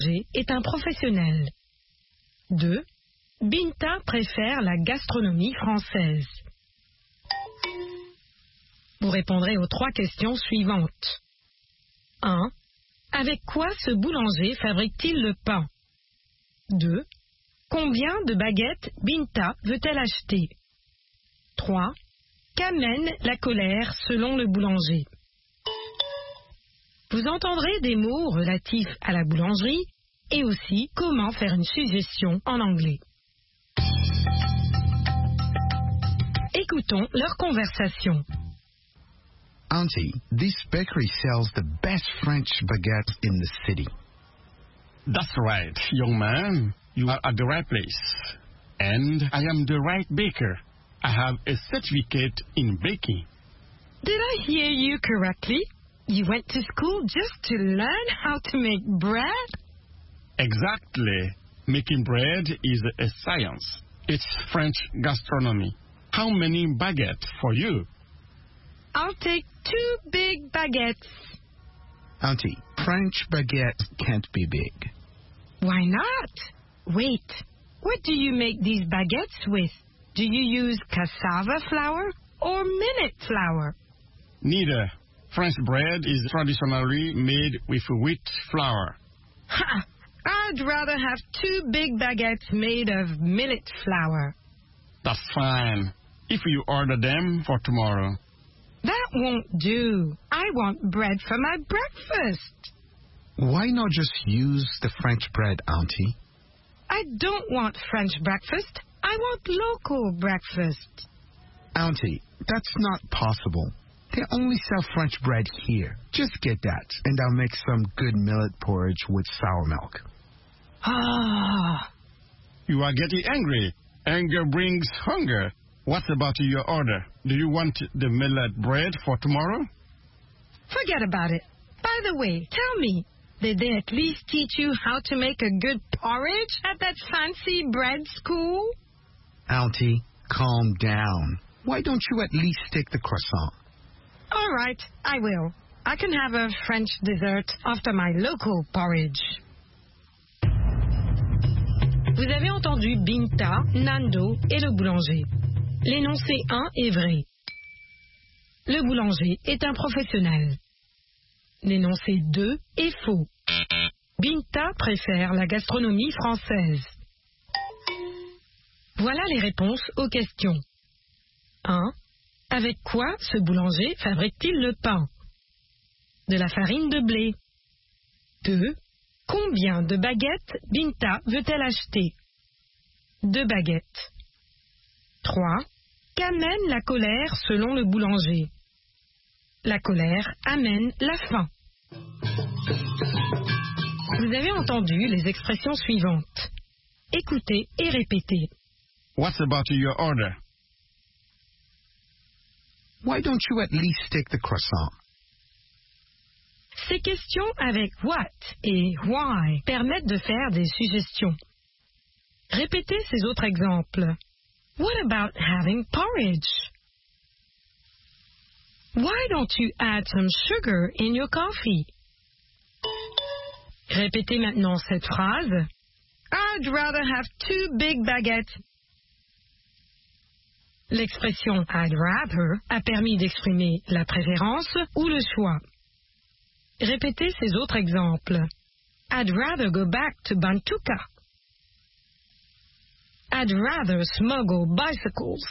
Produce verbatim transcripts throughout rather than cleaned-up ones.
boulanger est un professionnel. deux. Binta préfère la gastronomie française. Vous répondrez aux trois questions suivantes. un. Avec quoi ce boulanger fabrique-t-il le pain? deux. Combien de baguettes Binta veut-elle acheter? trois. Qu'amène la colère selon le boulanger? Vous entendrez des mots relatifs à la boulangerie et aussi comment faire une suggestion en anglais. Écoutons leur conversation. Auntie, this bakery sells the best French baguettes in the city. That's right, young man. You are at the right place. And I am the right baker. I have a certificate in baking. Did I hear you correctly? You went to school just to learn how to make bread? Exactly. Making bread is a science. It's French gastronomy. How many baguettes for you? I'll take two big baguettes. Auntie, French baguettes can't be big. Why not? Wait, what do you make these baguettes with? Do you use cassava flour or millet flour? Neither. French bread is traditionally made with wheat flour. Ha! I'd rather have two big baguettes made of millet flour. That's fine. If you order them for tomorrow. That won't do. I want bread for my breakfast. Why not just use the French bread, Auntie? I don't want French breakfast. I want local breakfast. Auntie, that's not possible. They only sell French bread here. Just get that, and I'll make some good millet porridge with sour milk. Ah. You are getting angry. Anger brings hunger. What about your order? Do you want the millet bread for tomorrow? Forget about it. By the way, tell me, did they at least teach you how to make a good porridge at that fancy bread school? Auntie, calm down. Why don't you at least take the croissant? All right, I will. I can have a French dessert after my local porridge. Vous avez entendu Binta, Nando et le boulanger. L'énoncé un est vrai. Le boulanger est un professionnel. L'énoncé deux est faux. Binta préfère la gastronomie française. Voilà les réponses aux questions. un. Avec quoi ce boulanger fabrique-t-il le pain? De la farine de blé. deux. Combien de baguettes Binta veut-elle acheter? Deux baguettes. trois. Qu'amène la colère selon le boulanger? La colère amène la faim. Vous avez entendu les expressions suivantes. Écoutez et répétez. What about your order? Why don't you at least take the croissant? Ces questions avec what et why permettent de faire des suggestions. Répétez ces autres exemples. What about having porridge? Why don't you add some sugar in your coffee? Répétez maintenant cette phrase. I'd rather have two big baguettes. L'expression I'd rather a permis d'exprimer la préférence ou le choix. Répétez ces autres exemples. I'd rather go back to Bantuka. I'd rather smuggle bicycles.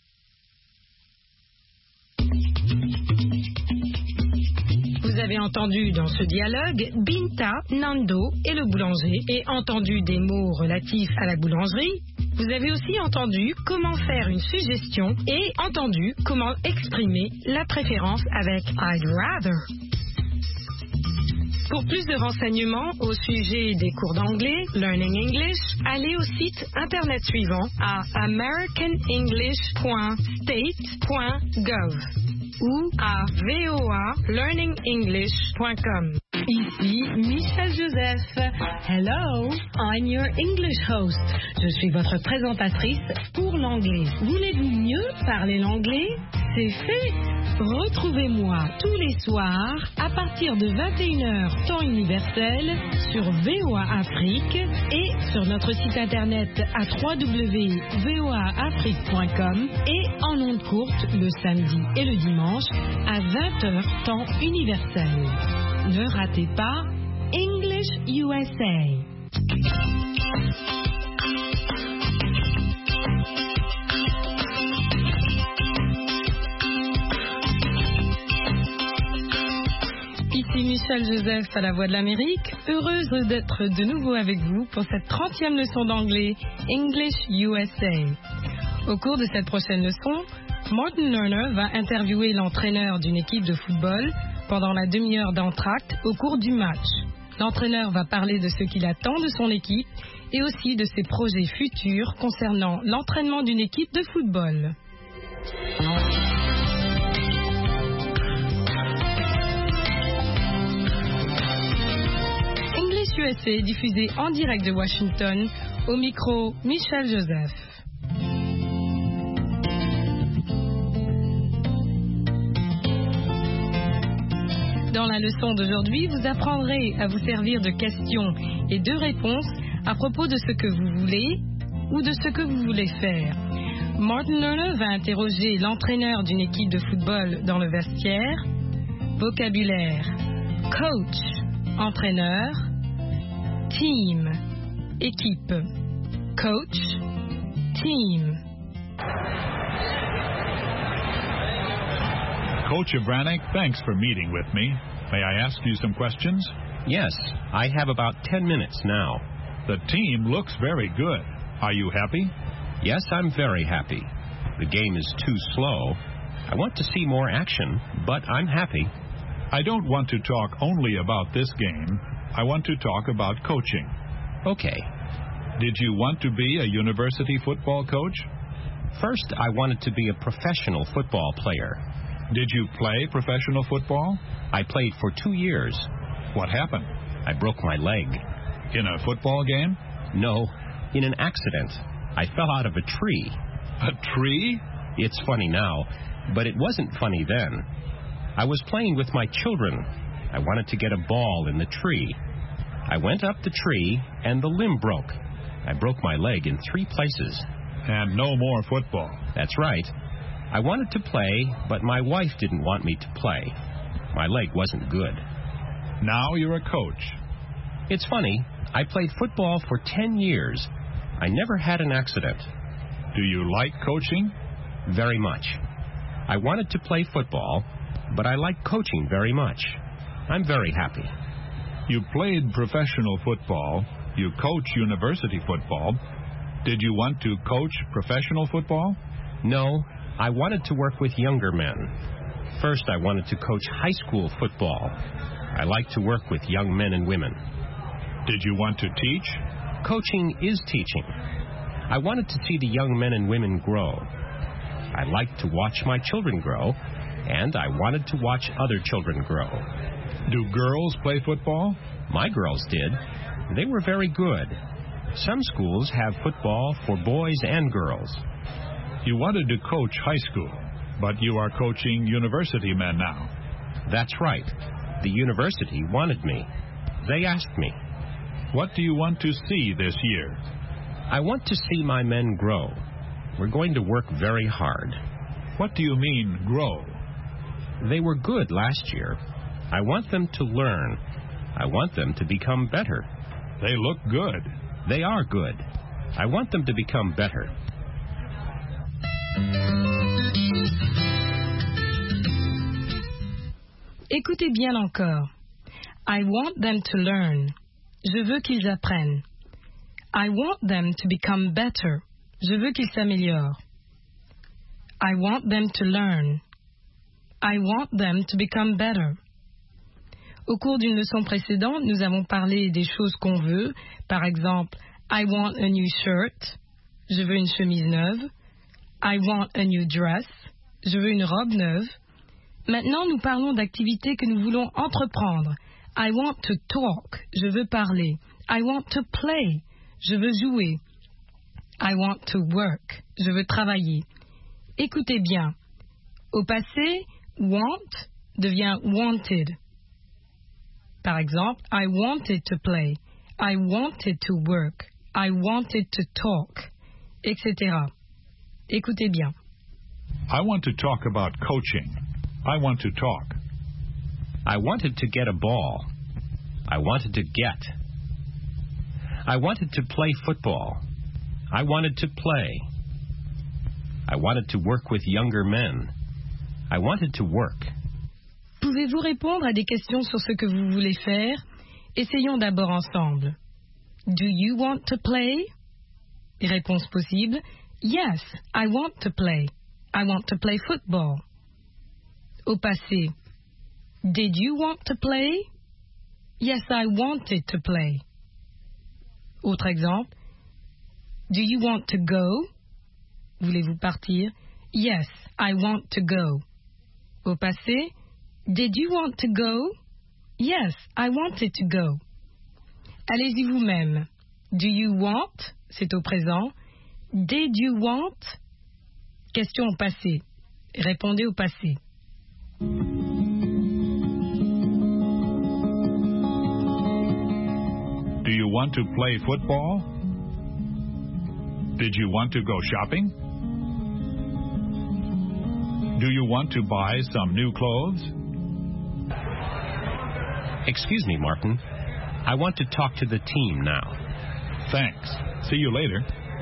Vous avez entendu dans ce dialogue Binta, Nando et le boulanger et entendu des mots relatifs à la boulangerie. Vous avez aussi entendu comment faire une suggestion et entendu comment exprimer la préférence avec I'd rather. Pour plus de renseignements au sujet des cours d'anglais, Learning English, allez au site internet suivant à american english point state point gov ou à voa learning english point com. Ici Michel Joseph. Hello, I'm your English host. Je suis votre présentatrice pour l'anglais. Voulez-vous mieux parler l'anglais? C'est fait. Retrouvez-moi tous les soirs à partir de vingt et une heures temps universel sur V O A Afrique et sur notre site internet à w w w point v o a afrique point com et en ondes courtes le samedi et le dimanche à vingt heures temps universel. Ne ratez pas English U S A. Ici Michel Joseph à la Voix de l'Amérique, heureuse d'être de nouveau avec vous pour cette trentième leçon d'anglais English U S A. Au cours de cette prochaine leçon, Martin Lerner va interviewer l'entraîneur d'une équipe de football pendant la demi-heure d'entracte au cours du match. L'entraîneur va parler de ce qu'il attend de son équipe et aussi de ses projets futurs concernant l'entraînement d'une équipe de football. English U S A est diffusé en direct de Washington, au micro Michel Joseph. Dans la leçon d'aujourd'hui, vous apprendrez à vous servir de questions et de réponses à propos de ce que vous voulez ou de ce que vous voulez faire. Martin Lerner va interroger l'entraîneur d'une équipe de football dans le vestiaire. Vocabulaire: coach, entraîneur; team, équipe; coach, team. Coach Abranek, thanks for meeting with me. May I ask you some questions? Yes, I have about ten minutes now. The team looks very good. Are you happy? Yes, I'm very happy. The game is too slow. I want to see more action, but I'm happy. I don't want to talk only about this game. I want to talk about coaching. Okay. Did you want to be a university football coach? First, I wanted to be a professional football player. Did you play professional football? I played for two years. What happened? I broke my leg. In a football game? No, in an accident. I fell out of a tree. A tree? It's funny now, but it wasn't funny then. I was playing with my children. I wanted to get a ball in the tree. I went up the tree, and the limb broke. I broke my leg in three places. And no more football. That's right. I wanted to play, but my wife didn't want me to play. My leg wasn't good. Now you're a coach. It's funny. I played football for ten years. I never had an accident. Do you like coaching? Very much. I wanted to play football, but I like coaching very much. I'm very happy. You played professional football. You coach university football. Did you want to coach professional football? No. I wanted to work with younger men. First, I wanted to coach high school football. I like to work with young men and women. Did you want to teach? Coaching is teaching. I wanted to see the young men and women grow. I like to watch my children grow, and I wanted to watch other children grow. Do girls play football? My girls did. They were very good. Some schools have football for boys and girls. You wanted to coach high school, but you are coaching university men now. That's right. The university wanted me. They asked me. What do you want to see this year? I want to see my men grow. We're going to work very hard. What do you mean, grow? They were good last year. I want them to learn. I want them to become better. They look good. They are good. I want them to become better. Écoutez bien encore. I want them to learn. Je veux qu'ils apprennent. I want them to become better. Je veux qu'ils s'améliorent. I want them to learn. I want them to become better. Au cours d'une leçon précédente, nous avons parlé des choses qu'on veut. Par exemple, I want a new shirt. Je veux une chemise neuve. I want a new dress. Je veux une robe neuve. Maintenant, nous parlons d'activités que nous voulons entreprendre. I want to talk. Je veux parler. I want to play. Je veux jouer. I want to work. Je veux travailler. Écoutez bien. Au passé, want devient wanted. Par exemple, I wanted to play. I wanted to work. I wanted to talk, et cetera. Écoutez bien. I want to talk about coaching. I want to talk. I wanted to get a ball. I wanted to get. I wanted to play football. I wanted to play. I wanted to work with younger men. I wanted to work. Pouvez-vous répondre à des questions sur ce que vous voulez faire? Essayons d'abord ensemble. Do you want to play? Réponse possible. Yes, I want to play. I want to play football. Au passé. Did you want to play? Yes, I wanted to play. Autre exemple. Do you want to go? Voulez-vous partir? Yes, I want to go. Au passé. Did you want to go? Yes, I wanted to go. Allez-y vous-même. Do you want? C'est au présent. Did you want? Question au passé. Répondez au passé. Do you want to play football? Did you want to go shopping? Do you want to buy some new clothes? Excuse me, Martin. I want to talk to the team now. Thanks. See you later.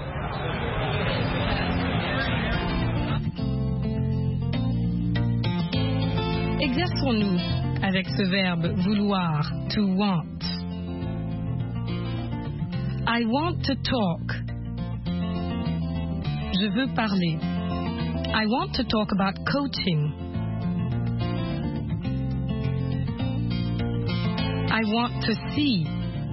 Exerçons-nous avec ce verbe vouloir, to want. I want to talk. Je veux parler. I want to talk about coaching. I want to see.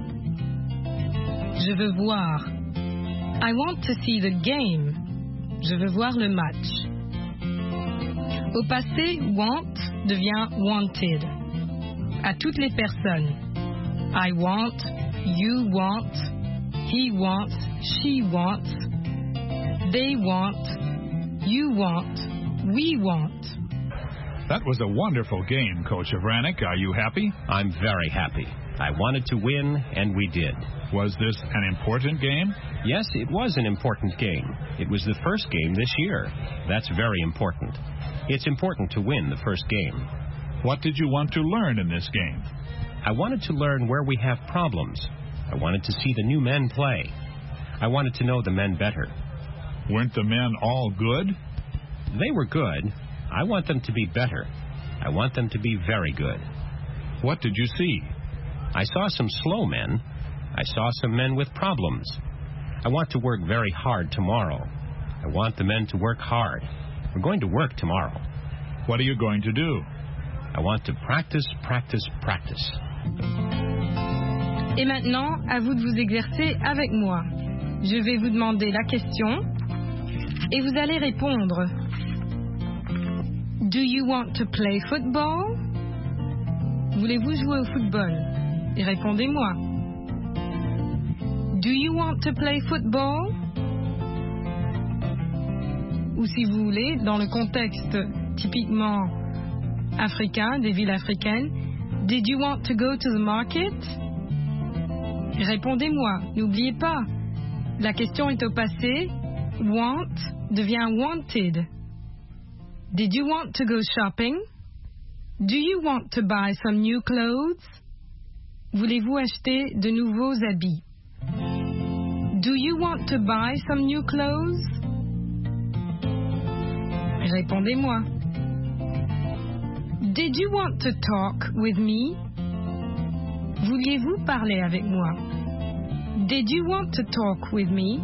Je veux voir. I want to see the game. Je veux voir le match. Au passé, want devient wanted. À toutes les personnes. I want, you want, he wants, she wants, they want, you want, we want. That was a wonderful game, Coach Avranik. Are you happy? I'm very happy. I wanted to win, and we did. Was this an important game? Yes, it was an important game. It was the first game this year. That's very important. It's important to win the first game. What did you want to learn in this game? I wanted to learn where we have problems. I wanted to see the new men play. I wanted to know the men better. Weren't the men all good? They were good. I want them to be better. I want them to be very good. What did you see? I saw some slow men. I saw some men with problems. I want to work very hard tomorrow. I want the men to work hard. We're going to work tomorrow. What are you going to do? I want to practice, practice, practice. Et maintenant, à vous de vous exercer avec moi. Je vais vous demander la question et vous allez répondre. Do you want to play football? Voulez-vous jouer au football? Et répondez-moi. Do you want to play football? Ou si vous voulez, dans le contexte typiquement africain, des villes africaines, did you want to go to the market? Répondez-moi, n'oubliez pas, la question est au passé, want devient wanted. Did you want to go shopping? Do you want to buy some new clothes? Voulez-vous acheter de nouveaux habits? Do you want to buy some new clothes? Répondez-moi. Did you want to talk with me? Vouliez-vous parler avec moi? Did you want to talk with me?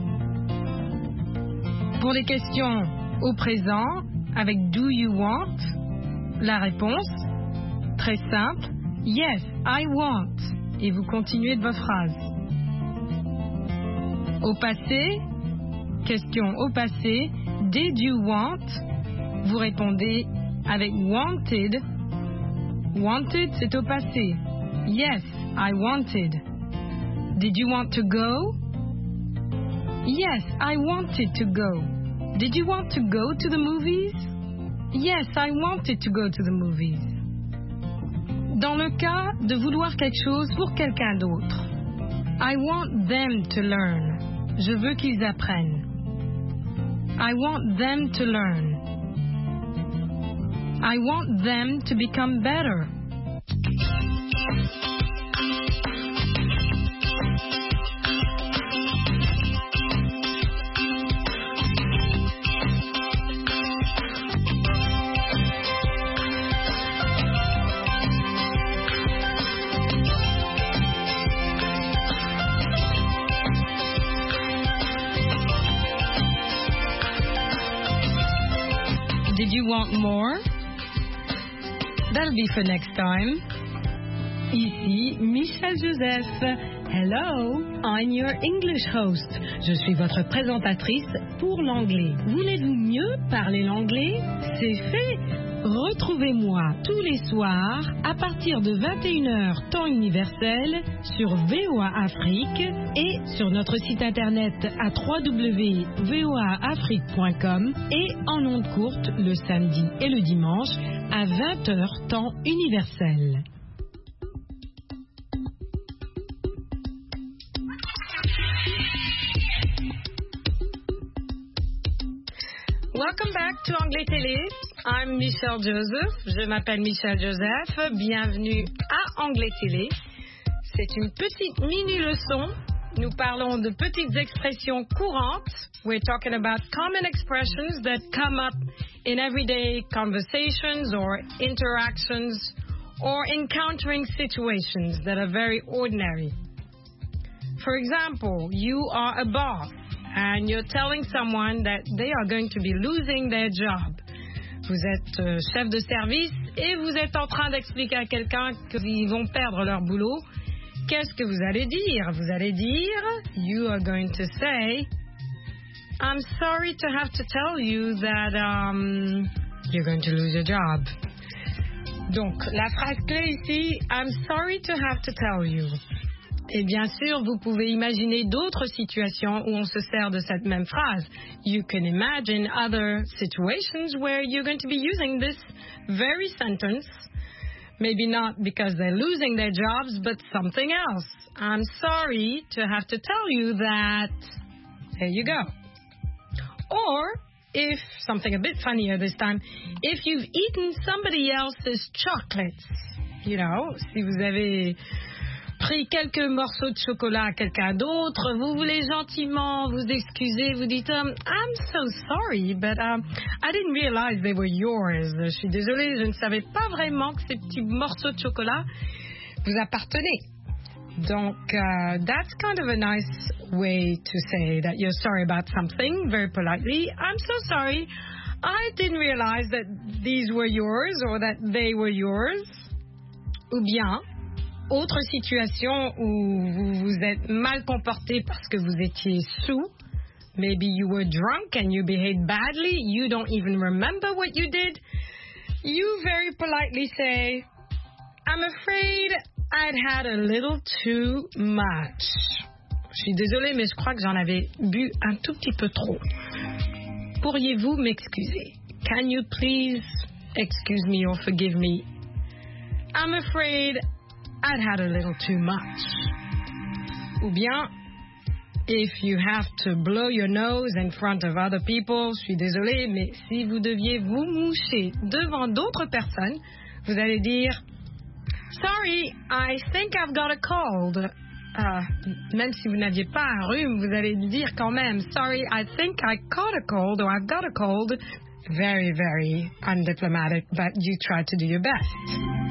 Pour les questions au présent, avec do you want, la réponse, très simple, yes, I want. Et vous continuez de votre phrase. Au passé, question au passé, did you want? Vous répondez avec wanted. Wanted, c'est au passé. Yes, I wanted. Did you want to go? Yes, I wanted to go. Did you want to go to the movies? Yes, I wanted to go to the movies. Dans le cas de vouloir quelque chose pour quelqu'un d'autre. I want them to learn. Je veux qu'ils apprennent. I want them to learn. I want them to become better. Did you want more? That'll be for next time. Ici, Michelle Joseph. Hello, I'm your English host. Je suis votre présentatrice pour l'anglais. Voulez-vous mieux parler l'anglais? C'est fait. Retrouvez-moi tous les soirs à partir de vingt et une heures temps universel sur V O A Afrique et sur notre site internet à w w w point v o a afrique point com et en ondes courtes le samedi et le dimanche à vingt heures temps universel. Welcome back to Anglais Télé. I'm Michelle Joseph. Je m'appelle Michelle Joseph. Bienvenue à Anglais Télé. C'est une petite mini-leçon. Nous parlons de petites expressions courantes. We're talking about common expressions that come up in everyday conversations or interactions or encountering situations that are very ordinary. For example, you are a boss. And you're telling someone that they are going to be losing their job. Vous êtes euh, chef de service et vous êtes en train d'expliquer à quelqu'un qu'ils vont perdre leur boulot. Qu'est-ce que vous allez dire? Vous allez dire, you are going to say, I'm sorry to have to tell you that um, you're going to lose your job. Donc, la phrase clé ici, I'm sorry to have to tell you. Et bien sûr, vous pouvez imaginer d'autres situations où on se sert de cette même phrase. You can imagine other situations where you're going to be using this very sentence. Maybe not because they're losing their jobs, but something else. I'm sorry to have to tell you that. There you go. Or, if something a bit funnier this time, if you've eaten somebody else's chocolates. You know, si vous avez pris quelques morceaux de chocolat à quelqu'un d'autre, vous voulez gentiment vous excuser, vous dites um, I'm so sorry, but um, I didn't realize they were yours. Je suis désolée, je ne savais pas vraiment que ces petits morceaux de chocolat vous appartenaient. Donc, uh, that's kind of a nice way to say that you're sorry about something, very politely. I'm so sorry, I didn't realize that these were yours or that they were yours. Ou bien, autre situation où vous vous êtes mal comporté parce que vous étiez sous. Maybe you were drunk and you behaved badly. You don't even remember what you did. You very politely say, I'm afraid I'd had a little too much. Je suis désolée, mais je crois que j'en avais bu un tout petit peu trop. Pourriez-vous m'excuser? Can you please excuse me or forgive me? I'm afraid I'd had a little too much. Ou bien, if you have to blow your nose in front of other people, je suis désolée, mais si vous deviez vous moucher devant d'autres personnes, vous allez dire, sorry, I think I've got a cold. Uh, même si vous n'aviez pas un rhume, vous allez dire quand même, sorry, I think I caught a cold or I've got a cold. Very, very undiplomatic, but you try to do your best.